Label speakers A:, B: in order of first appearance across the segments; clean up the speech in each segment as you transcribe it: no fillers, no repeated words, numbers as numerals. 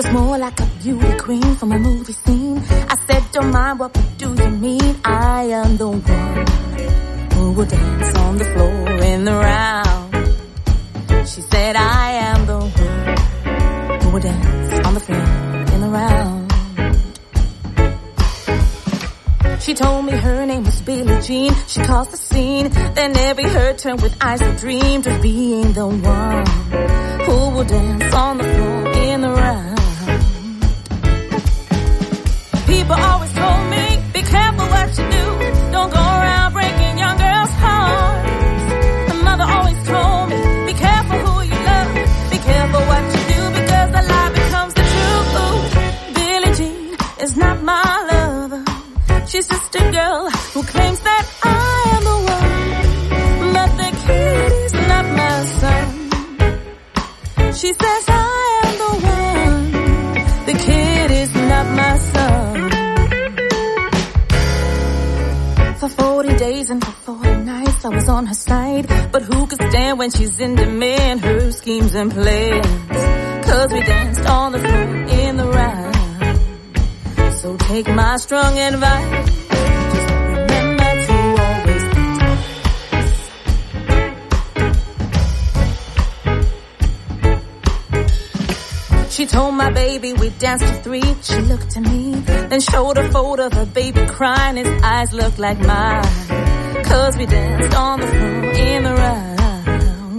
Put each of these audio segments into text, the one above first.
A: was more like a beauty queen from a movie scene. I said, don't mind, what do you mean? I am the one who will dance on the floor in the round. She said, I am the one who will dance on the floor in the round. She told me her name was Billie Jean. She caused the scene, then every heard turned with eyes that dreamed of being the one who will dance on the floor in the round. People always told me, be careful what you do. Don't go around breaking young girls' hearts. The mother always told me, be careful who you love. Be careful what you do, because the lie becomes the truth. Billie Jean is not my lover. She's just a girl who claims that I am the one, but the kid is not my son. She says I am the one, the kid is not my son. For 40 days and for 40 nights I was on her side, but who could stand when she's in demand her schemes and plans? 'Cause we danced on the floor in the round. So take my strong advice, just remember to always be nice. She told my baby we danced to 3. She looked at me, then showed a photo of her baby crying. His eyes looked like mine, 'cause we danced on the floor in the round.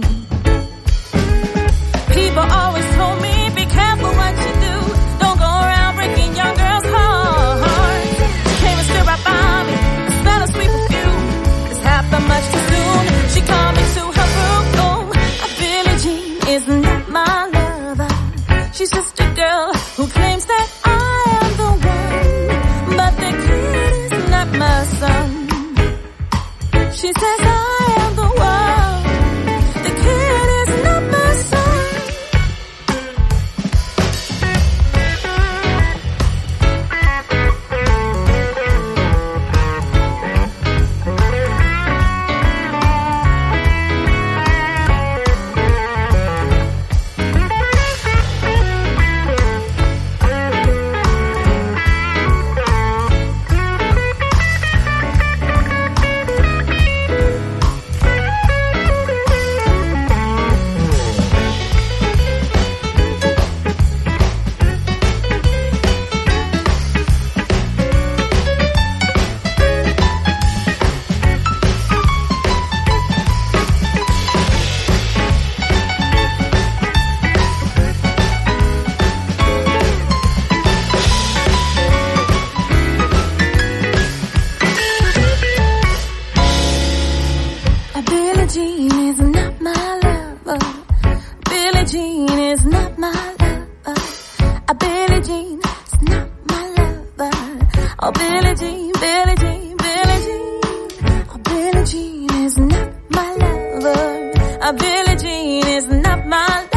A: People always told me, be careful what you do. Don't go around breaking young girls' hearts. She came and stood right by me, smelled a sweet perfume. This happened much too soon. She called me to her room. Billie Jean is not my lover. She's just a girl who claims that I am the one, but the kid is not my son. She says I am the one, the kid is not my son. Billie Jean is not my lover. Billie Jean is not my lover. Billie Jean is not my lover. Oh, Billie Jean, Billie Jean, Billie Jean. Oh, Billie Jean is not my lover. Billie Jean is not my lover.